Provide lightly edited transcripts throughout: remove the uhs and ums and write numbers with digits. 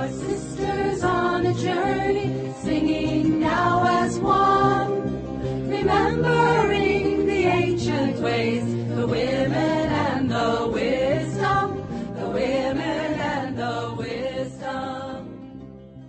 are sisters on a journey, singing now as one, remembering the ancient ways, the women and the wisdom, the women and the wisdom.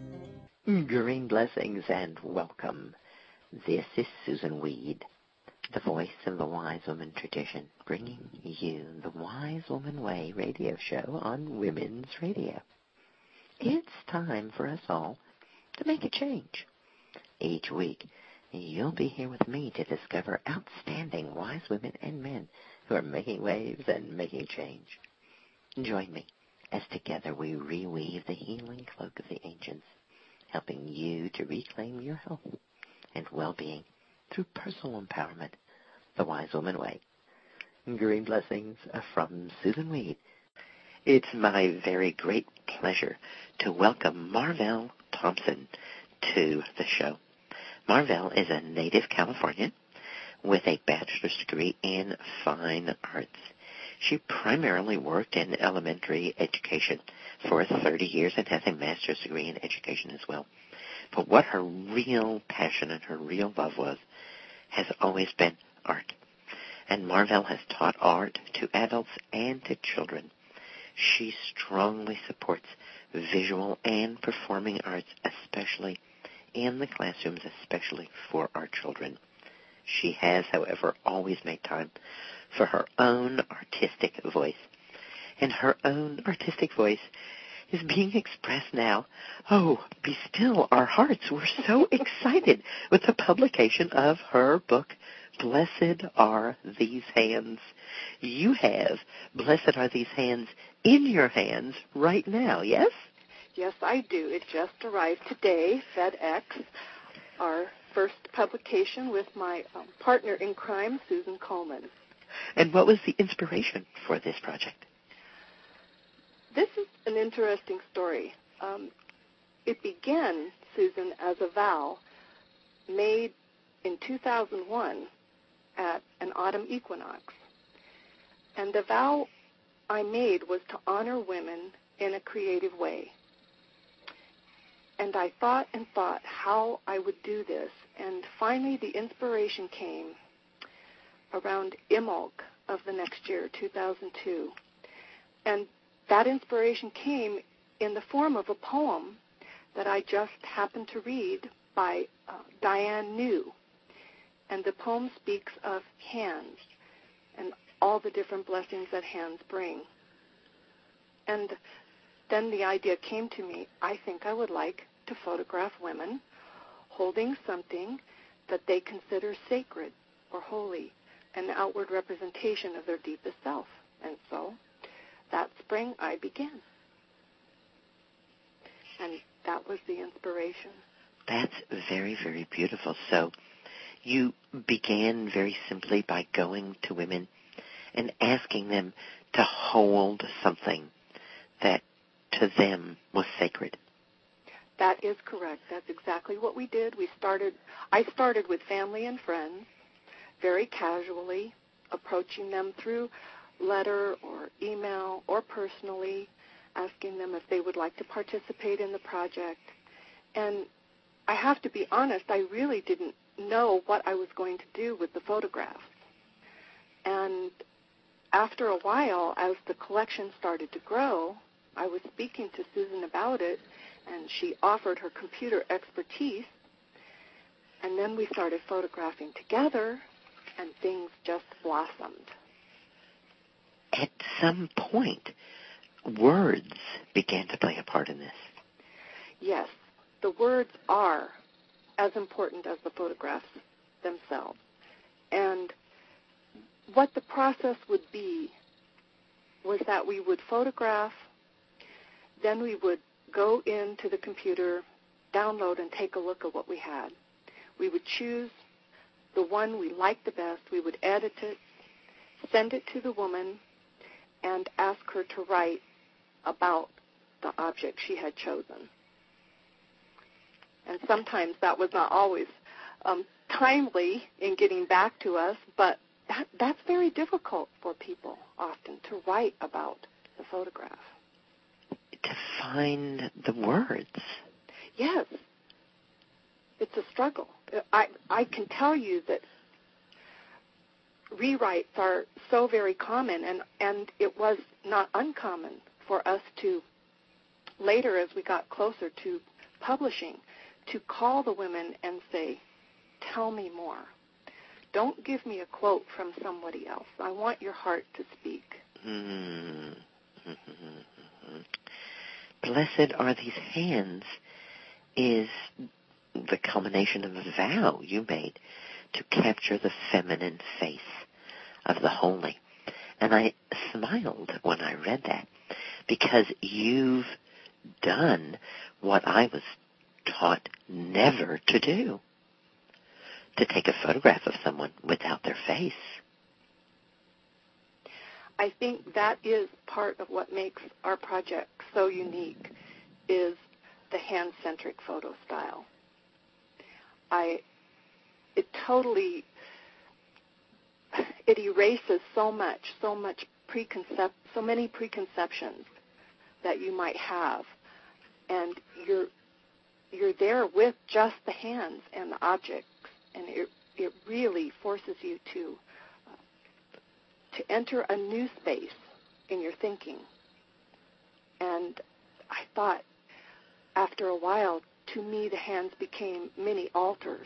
Green blessings and welcome. This is Susan Weed, the voice of the Wise Woman tradition, bringing you the Wise Woman Way radio show on Women's Radio. It's time for us all to make a change. Each week, you'll be here with me to discover outstanding wise women and men who are making waves and making change. Join me as together we reweave the healing cloak of the ancients, helping you to reclaim your health and well-being through personal empowerment, the Wise Woman Way. Green blessings from Susan Weed. It's my very great pleasure to welcome Marvell Thompson to the show. Marvell is a native Californian with a bachelor's degree in fine arts. She primarily worked in elementary education for 30 years and has a master's degree in education as well. But what her real passion and her real love was has always been art. And Marvell has taught art to adults and to children. She strongly supports visual and performing arts, especially in the classrooms, especially for our children. She has, however, always made time for her own artistic voice. And her own artistic voice is being expressed now. Oh, be still, our hearts. We're so excited with the publication of her book, Blessed Are These Hands. You have Blessed Are These Hands in your hands right now, yes? Yes, I do. It just arrived today, FedEx, our first publication with my partner in crime, Susan Coleman. And what was the inspiration for this project? This is an interesting story. It began, Susan, as a vow made in 2001 at an autumn equinox. And the vow I made was to honor women in a creative way. And I thought and thought how I would do this. And finally the inspiration came around Imbolc of the next year, 2002. And that inspiration came in the form of a poem that I just happened to read by Diane New. And the poem speaks of hands and all the different blessings that hands bring. And then the idea came to me, I think I would like to photograph women holding something that they consider sacred or holy, an outward representation of their deepest self. And so that spring I began. And that was the inspiration. That's very, very beautiful. So you began very simply by going to women and asking them to hold something that to them was sacred. That is correct. That's exactly what we did. I started with family and friends, very casually, approaching them through letter or email or personally, asking them if they would like to participate in the project. And I have to be honest, I really didn't know what I was going to do with the photographs. And after a while, as the collection started to grow, I was speaking to Susan about it, and she offered her computer expertise. And then we started photographing together, and things just blossomed. At some point, words began to play a part in this. Yes, the words are as important as the photographs themselves. And what the process would be was that we would photograph, then we would go into the computer, download, and take a look at what we had. We would choose the one we liked the best. We would edit it, send it to the woman, and ask her to write about the object she had chosen. And sometimes that was not always timely in getting back to us, but that's very difficult for people often to write about the photograph. To find the words. Yes. It's a struggle. I can tell you that rewrites are so very common, and it was not uncommon for us to, later as we got closer to publishing, to call the women and say, tell me more. Don't give me a quote from somebody else. I want your heart to speak. Mm-hmm. Blessed are these hands is the culmination of a vow you made to capture the feminine face of the holy. And I smiled when I read that, because you've done what I was taught never to do, to take a photograph of someone without their face. I think that is part of what makes our project so unique, is the hand-centric photo style. It erases so many preconceptions that you might have, and you're there with just the hands and the objects, and it really forces you to enter a new space in your thinking. And I thought, after a while, to me, the hands became mini altars.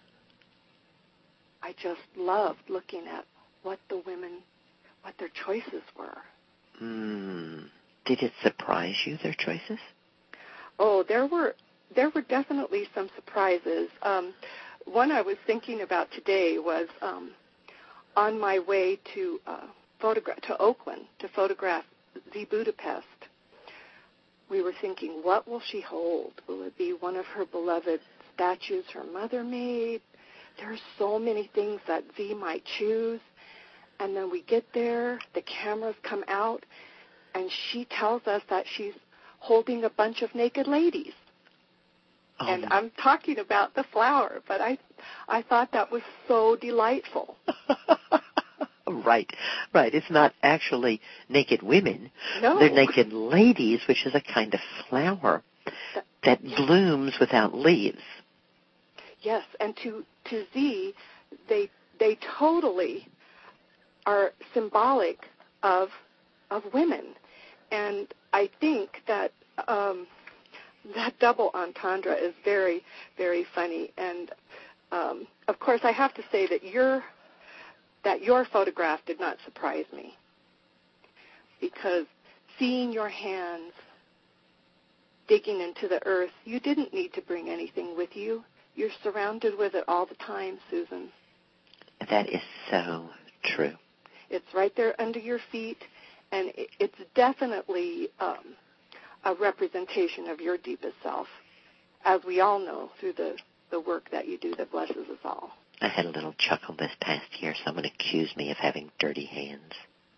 I just loved looking at what their choices were. Did it surprise you, their choices? Oh, there were definitely some surprises. One I was thinking about today was on my way to Oakland to photograph Z Budapest. We were thinking, what will she hold? Will it be one of her beloved statues her mother made? There are so many things that Z might choose. And then we get there, the cameras come out, and she tells us that she's holding a bunch of naked ladies. And I'm talking about the flower, but I thought that was so delightful. Right. It's not actually naked women. No. They're naked ladies, which is a kind of flower that blooms without leaves. Yes, and to Z, they totally are symbolic of women. And I think that that double entendre is very, very funny. And of course, I have to say that your photograph did not surprise me, because seeing your hands digging into the earth, you didn't need to bring anything with you. You're surrounded with it all the time, Susan. That is so true. It's right there under your feet, and it's definitely a representation of your deepest self, as we all know through the work that you do that blesses us all. I had a little chuckle this past year. Someone accused me of having dirty hands.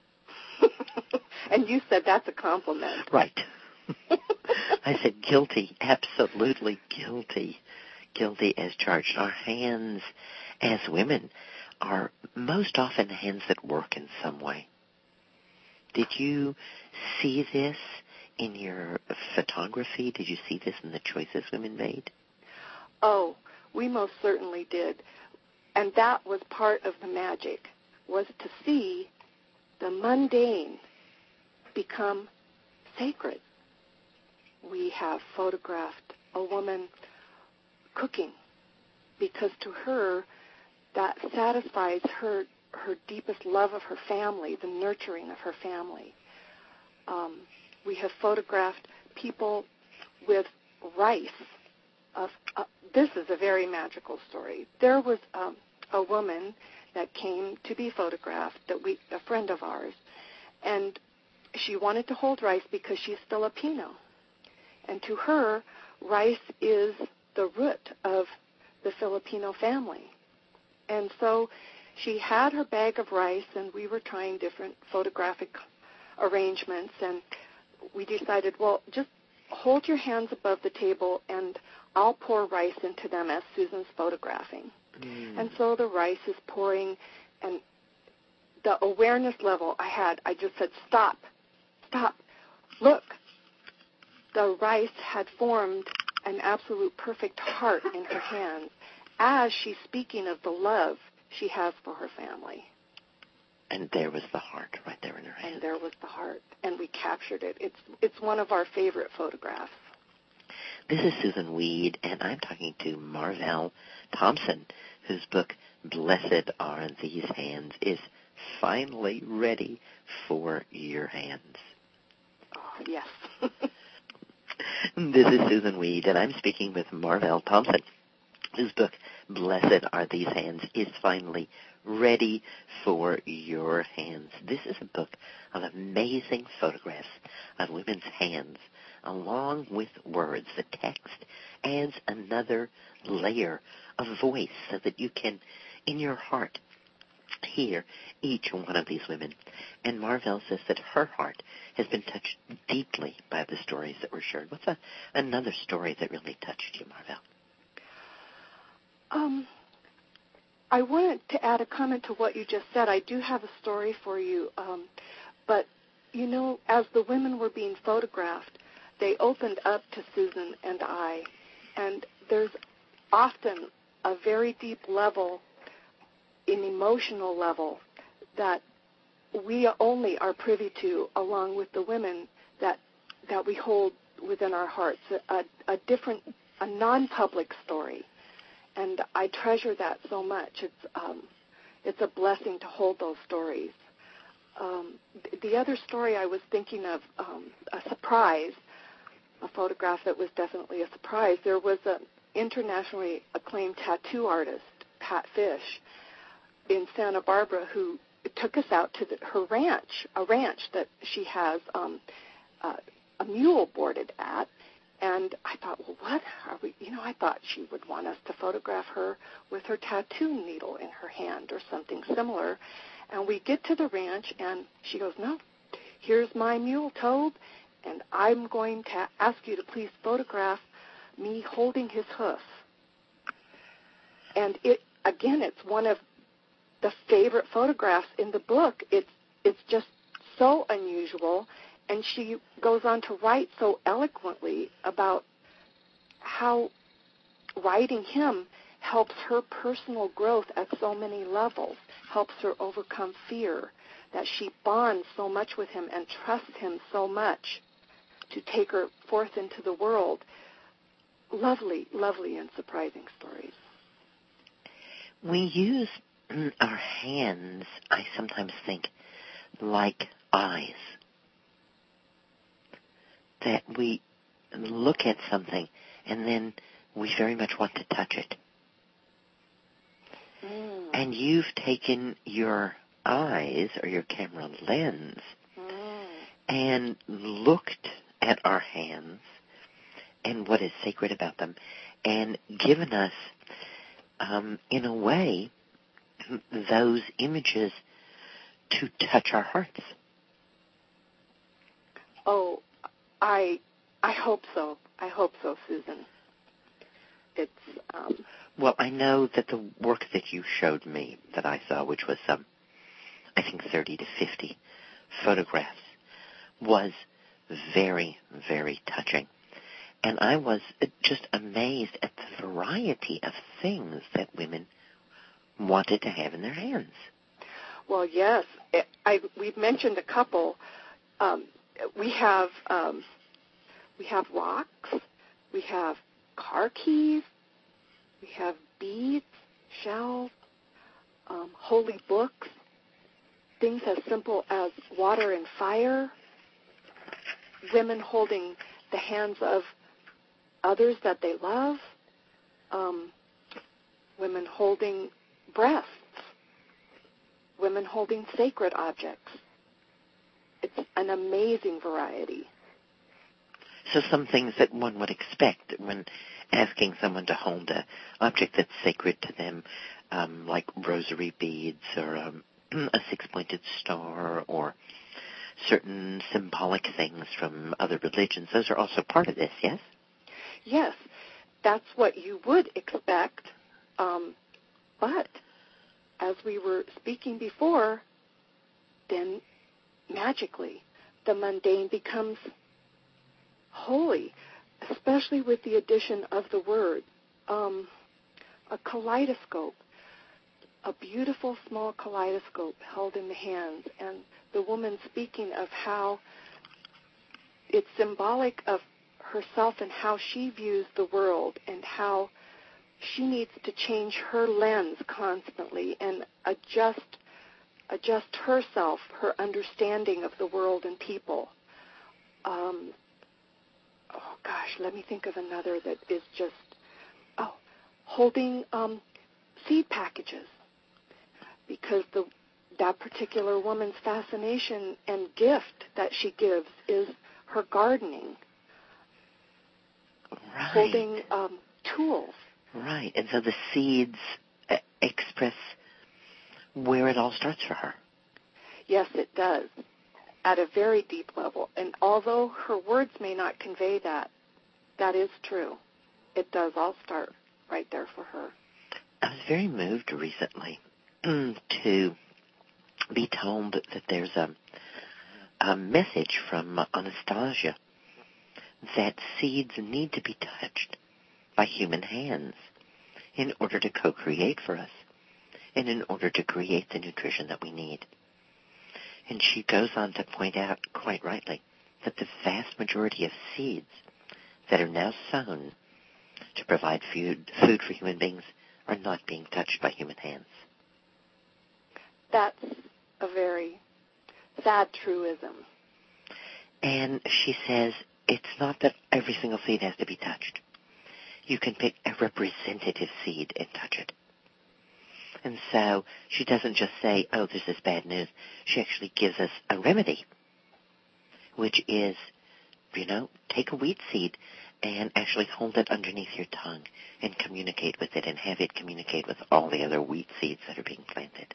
And you said that's a compliment. Right. I said guilty, absolutely guilty. Guilty as charged. Our hands as women are most often hands that work in some way. Did you see this in your photography? Did you see this in the choices women made? Oh, we most certainly did. And that was part of the magic, was to see the mundane become sacred. We have photographed a woman cooking, because to her that satisfies her deepest love of her family, the nurturing of her family. We have photographed people with rice. This is a very magical story. There was a woman that came to be photographed, a friend of ours, and she wanted to hold rice because she's Filipino. And to her, rice is the root of the Filipino family. And so she had her bag of rice, and we were trying different photographic arrangements, and we decided, well, just hold your hands above the table, and I'll pour rice into them as Susan's photographing. And so the rice is pouring, and the awareness level I just said, stop, look. the rice had formed an absolute perfect heart in her hands as she's speaking of the love she has for her family. And there was the heart right there in her hand. And there was the heart, and we captured it. It's one of our favorite photographs. This is Susan Weed, and I'm talking to Marvell Thompson, whose book, Blessed Are These Hands, is finally ready for your hands. Oh, yes. This is Susan Weed, and I'm speaking with Marvell Thompson, whose book, Blessed Are These Hands, is finally ready for your hands. This is a book of amazing photographs of women's hands, along with words. The text adds another layer of voice so that you can, in your heart, hear each one of these women. And Marvell says that her heart has been touched deeply by the stories that were shared. What's another story that really touched you, Marvell? I wanted to add a comment to what you just said. I do have a story for you. But, you know, as the women were being photographed, they opened up to Susan and I. And there's often a very deep level, an emotional level, that we only are privy to, along with the women that we hold within our hearts, a non-public story. And I treasure that so much. It's a blessing to hold those stories. The other story I was thinking of, a surprise, a photograph that was definitely a surprise. There was an internationally acclaimed tattoo artist, Pat Fish, in Santa Barbara, who took us out to her ranch, a ranch that she has a mule boarded at. And I thought, well, what are we, I thought she would want us to photograph her with her tattoo needle in her hand or something similar. And we get to the ranch, and she goes, no, here's my mule, Tobe, and I'm going to ask you to please photograph me holding his hoof. And it's one of the favorite photographs in the book. It's just so unusual. And she goes on to write so eloquently about how writing him helps her personal growth at so many levels, helps her overcome fear, that she bonds so much with him and trusts him so much to take her forth into the world. Lovely, lovely and surprising stories. We use our hands, I sometimes think, like eyes. That we look at something and then we very much want to touch it. And you've taken your eyes or your camera lens and looked at our hands and what is sacred about them and given us, in a way, those images to touch our hearts. Oh, I hope so. I hope so, Susan. It's well, I know that the work that you showed me, that I saw, which was I think 30 to 50 photographs, was very, very touching. And I was just amazed at the variety of things that women wanted to have in their hands. Well, yes. We've mentioned a couple. We have rocks, we have car keys, we have beads, shells, holy books, things as simple as water and fire, women holding the hands of others that they love, women holding breasts, women holding sacred objects. It's an amazing variety. So some things that one would expect when asking someone to hold an object that's sacred to them, like rosary beads or a six-pointed star or certain symbolic things from other religions, those are also part of this, yes? Yes, that's what you would expect. But as we were speaking before, then magically the mundane becomes holy, especially with the addition of the word. A kaleidoscope, a beautiful small kaleidoscope held in the hands, and the woman speaking of how it's symbolic of herself and how she views the world and how she needs to change her lens constantly and adjust herself, her understanding of the world and people. Let me think of another that is just, holding seed packages, because that particular woman's fascination and gift that she gives is her gardening. Right. Holding tools. Right, and so the seeds express where it all starts for her. Yes, it does, at a very deep level. And although her words may not convey that, that is true. It does all start right there for her. I was very moved recently to be told that there's a message from Anastasia that seeds need to be touched by human hands in order to co-create for us and in order to create the nutrition that we need. And she goes on to point out, quite rightly, that the vast majority of seeds that are now sown to provide food for human beings are not being touched by human hands. That's a very sad truism. And she says it's not that every single seed has to be touched. You can pick a representative seed and touch it. And so she doesn't just say, oh, this is bad news. She actually gives us a remedy, which is, take a wheat seed and actually hold it underneath your tongue and communicate with it and have it communicate with all the other wheat seeds that are being planted.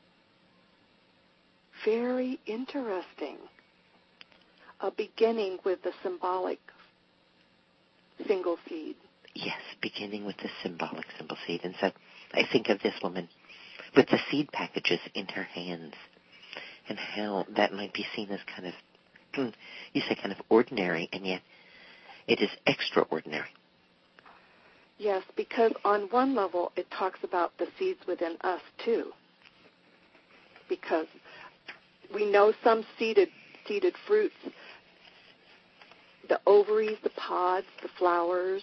Very interesting. Beginning with the symbolic single seed. Yes, beginning with the symbolic simple seed. And so I think of this woman with the seed packages in her hands and how that might be seen as kind of, you say kind of ordinary, and yet it is extraordinary. Yes, because on one level it talks about the seeds within us too. Because we know some seeded fruits, the ovaries, the pods, the flowers,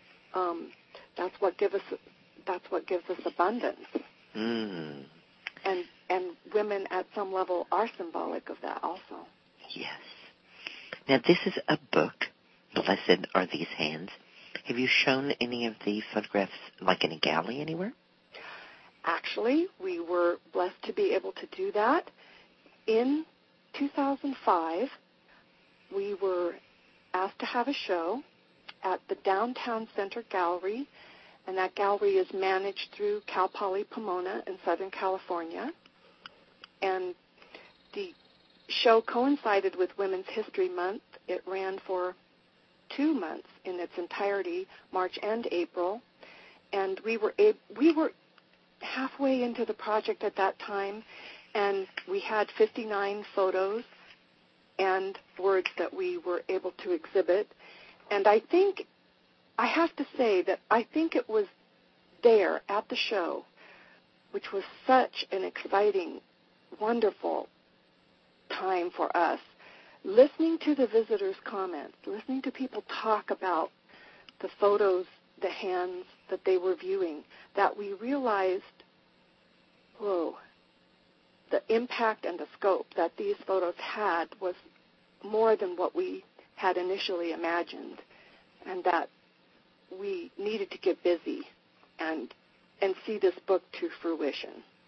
that's what gives us abundance. Mm. And women at some level are symbolic of that also. Yes. Now this is a book, Blessed Are These Hands. Have you shown any of the photographs like in a gallery anywhere? Actually, we were blessed to be able to do that. In 2005, we were asked to have a show at the Downtown Center Gallery, and that gallery is managed through Cal Poly Pomona in Southern California. And the show coincided with Women's History Month. It ran for 2 months in its entirety, March and April. And we were halfway into the project at that time, and we had 59 photos and words that we were able to exhibit. And I have to say that I think it was there at the show, which was such an exciting, wonderful time for us, listening to the visitors' comments, listening to people talk about the photos, the hands that they were viewing, that we realized, whoa, the impact and the scope that these photos had was more than what we had initially imagined, and that we needed to get busy and see this book to fruition.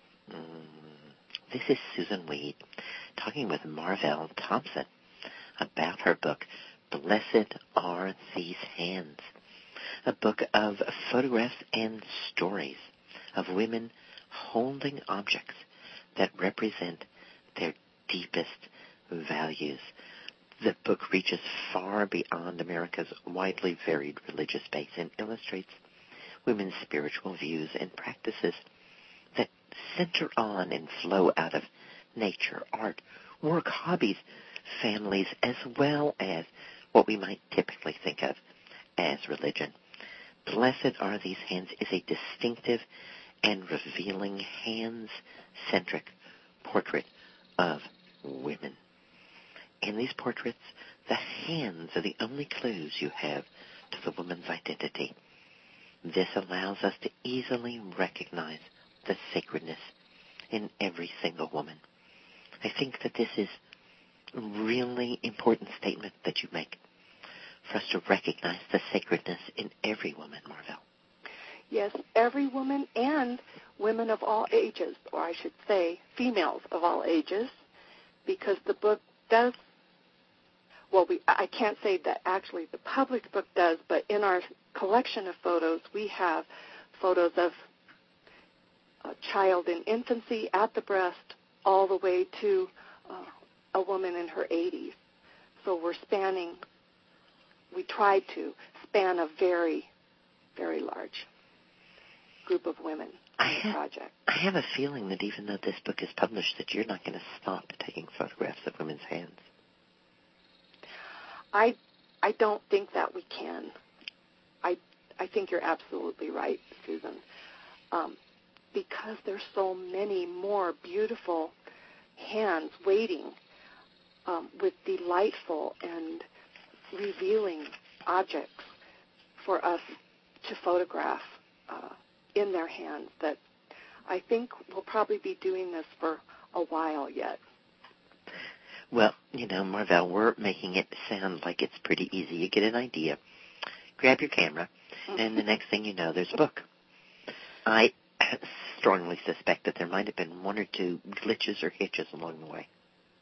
This is Susun Weed talking with Marvell Thompson about her book, Blessed Are These Hands, a book of photographs and stories of women holding objects that represent their deepest values. The book reaches far beyond America's widely varied religious base and illustrates women's spiritual views and practices that center on and flow out of nature, art, work, hobbies, families, as well as what we might typically think of as religion. Blessed Are These Hands is a distinctive and revealing hands-centric portrait of women. In these portraits, the hands are the only clues you have to the woman's identity. This allows us to easily recognize the sacredness in every single woman. I think that this is a really important statement that you make for us to recognize the sacredness in every woman, Marvell. Yes, every woman and women of all ages, or I should say females of all ages, because the book does, I can't say that actually the published book does, but in our collection of photos, we have photos of a child in infancy at the breast all the way to a woman in her 80s. So we tried to span a very, very large group of women in the project. I have a feeling that even though this book is published, that you're not going to stop taking photographs of women's hands. I don't think that we can. I think you're absolutely right, Susan, because there's so many more beautiful hands waiting with delightful and revealing objects for us to photograph in their hands, that I think we'll probably be doing this for a while yet. Well, Marvell, we're making it sound like it's pretty easy. You get an idea, grab your camera, and the next thing you know, there's a book. I strongly suspect that there might have been one or two glitches or hitches along the way.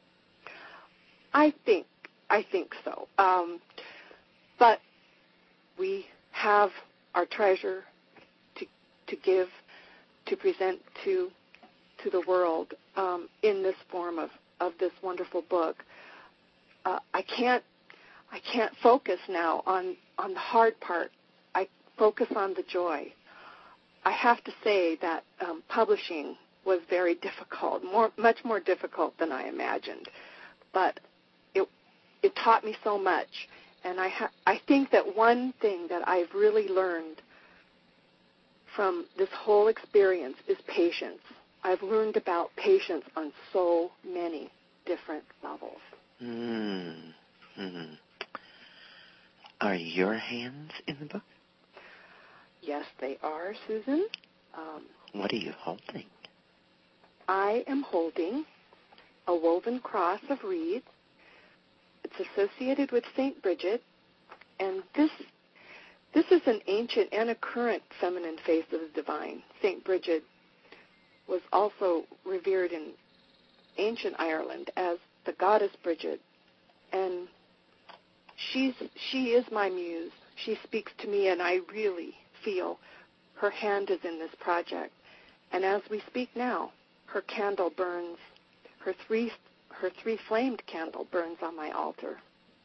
I think so. But we have our treasure to give, to present to the world in this form of this wonderful book. I can't focus now on the hard part. I focus on the joy. I have to say that publishing was very difficult, much more difficult than I imagined. But it taught me so much, and I think that one thing that I've really learned from this whole experience is patience. I've learned about patience on so many different levels. Mm-hmm. Are your hands in the book? Yes, they are, Susan. What are you holding? I am holding a woven cross of reeds. It's associated with St. Bridget, and this is an ancient and a current feminine face of the divine. St. Bridget was also revered in ancient Ireland as the goddess Bridget, and she is my muse. She speaks to me, and I really feel her hand is in this project. And as we speak now, her candle burns, her three-flamed candle burns on my altar.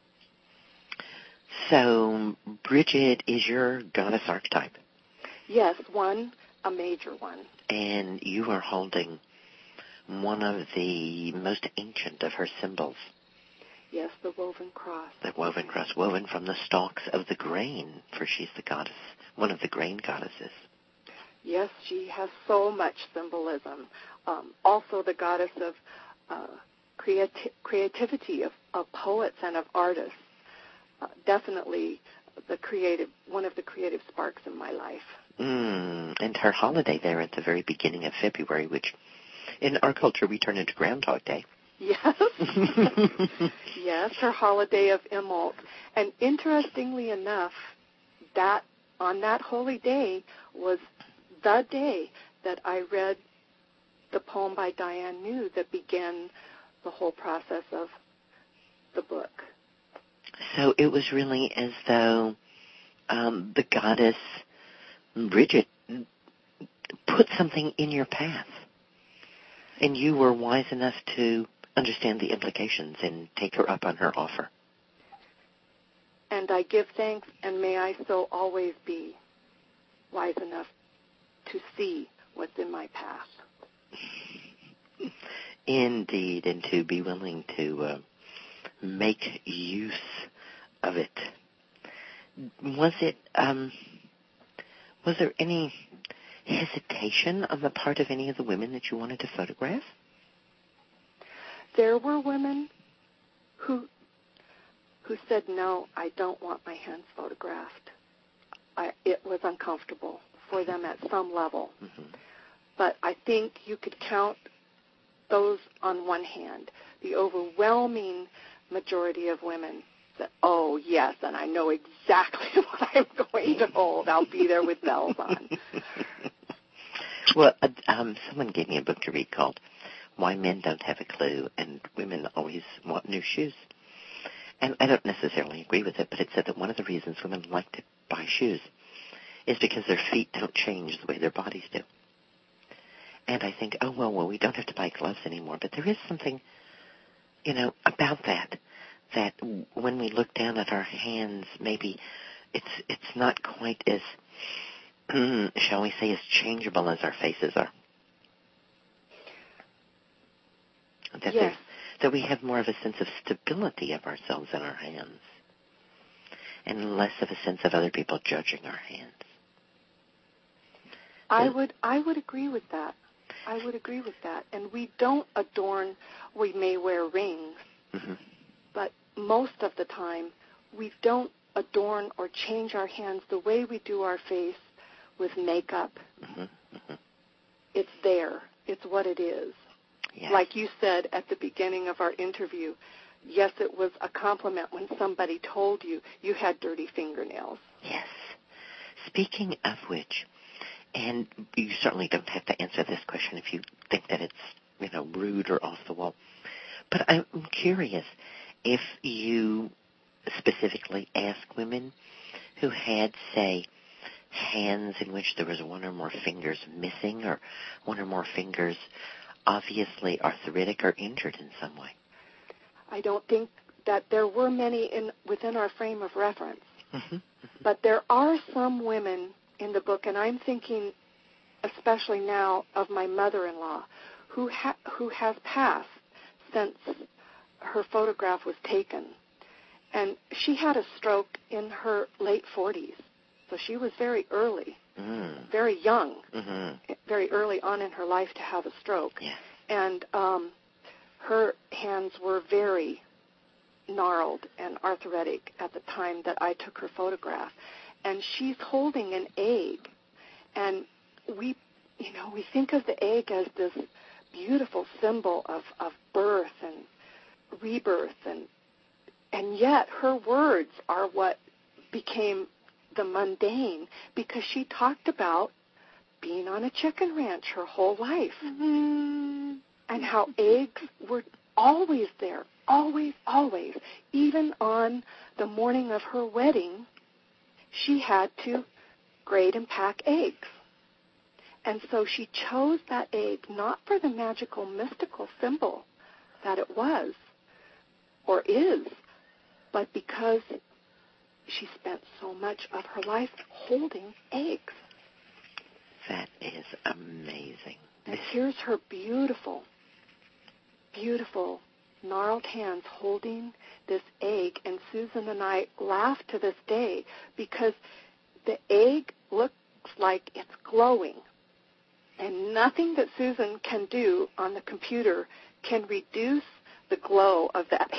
So Bridget is your goddess archetype? Yes, a major one. And you are holding one of the most ancient of her symbols. Yes, the woven cross. The woven cross, woven from the stalks of the grain, for she's the goddess, one of the grain goddesses. Yes, she has so much symbolism. Also the goddess of creativity, of poets and of artists. Definitely one of the creative sparks in my life. And her holiday there at the very beginning of February, which in our culture we turn into Groundhog Day. Yes. Yes, her holiday of Imbolc. And interestingly enough, that on that holy day was the day that I read the poem by Diane New that began the whole process of the book. So it was really as though the goddess Bridget put something in your path, and you were wise enough to understand the implications and take her up on her offer. And I give thanks, and may I so always be wise enough to see what's in my path. Indeed, and to be willing to make use of it, was there any hesitation on the part of any of the women that you wanted to photograph? There were women who said, no, I don't want my hands photographed. It was uncomfortable for them at some level. Mm-hmm. But I think you could count those on one hand. The overwhelming majority of women said, oh, yes, and I know exactly what I'm going to hold. I'll be there with bells on. Well, someone gave me a book to read called Why Men Don't Have a Clue and Women Always Want New Shoes. And I don't necessarily agree with it, but it said that one of the reasons women like to buy shoes is because their feet don't change the way their bodies do. And I think, oh, well, we don't have to buy gloves anymore. But there is something, about that when we look down at our hands, maybe it's not quite as, shall we say, as changeable as our faces are. Yes. That we have more of a sense of stability of ourselves in our hands and less of a sense of other people judging our hands. I would agree with that. I would agree with that. And we don't adorn, we may wear rings, mm-hmm. but most of the time we don't adorn or change our hands the way we do our face with makeup. Mm-hmm. Mm-hmm. It's there. It's what it is. Yes. Like you said at the beginning of our interview, yes, it was a compliment when somebody told you you had dirty fingernails. Yes. Speaking of which, and you certainly don't have to answer this question if you think that it's, rude or off the wall, but I'm curious if you specifically ask women who had, say, hands in which there was one or more fingers missing or one or more fingers obviously arthritic or injured in some way. I don't think that there were many within our frame of reference. Mm-hmm. Mm-hmm. But there are some women in the book, and I'm thinking especially now of my mother-in-law, who has passed since her photograph was taken. And she had a stroke in her late 40s, so she was very early. Very young, mm-hmm. very early on in her life to have a stroke. Yeah. And her hands were very gnarled and arthritic at the time that I took her photograph. And she's holding an egg. And we think of the egg as this beautiful symbol of birth and rebirth. And yet her words are what became the mundane, because she talked about being on a chicken ranch her whole life, mm-hmm. and how eggs were always there, always, always. Even on the morning of her wedding, she had to grate and pack eggs. And so she chose that egg not for the magical, mystical symbol that it was or is, but because she spent so much of her life holding eggs. That is amazing. And here's her beautiful, beautiful, gnarled hands holding this egg. And Susan and I laugh to this day because the egg looks like it's glowing. And nothing that Susan can do on the computer can reduce the glow of that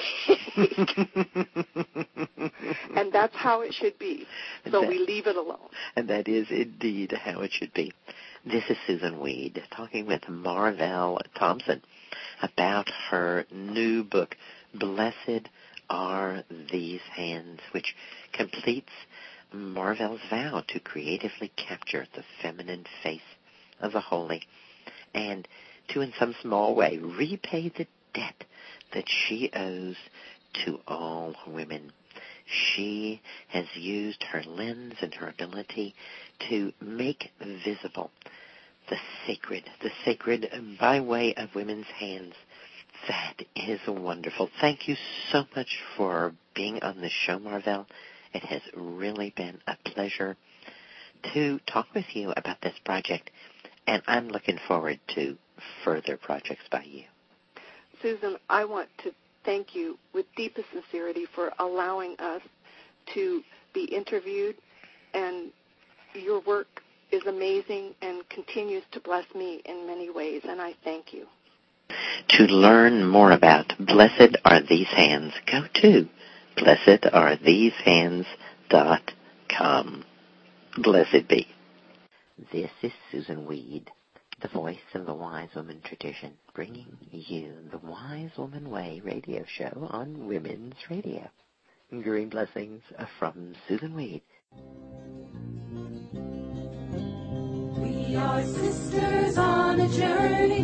egg. And that's how it should be. So we leave it alone. And that is indeed how it should be. This is Susan Weed talking with Marvell Thompson about her new book, Blessed Are These Hands, which completes Marvell's vow to creatively capture the feminine face of the holy and to, in some small way, repay the debt that she owes to all women. She has used her lens and her ability to make visible the sacred by way of women's hands. That is wonderful. Thank you so much for being on the show, Marvell. It has really been a pleasure to talk with you about this project, and I'm looking forward to further projects by you. Susan, I want to thank you with deepest sincerity for allowing us to be interviewed, and your work is amazing and continues to bless me in many ways, and I thank you. To learn more about Blessed Are These Hands, go to blessedarethesehands.com. Blessed be. This is Susan Weed, the voice of the Wise Woman tradition, bringing you the Wise Woman Way radio show on Women's Radio. Green blessings from Susan Weed. We are sisters on a journey.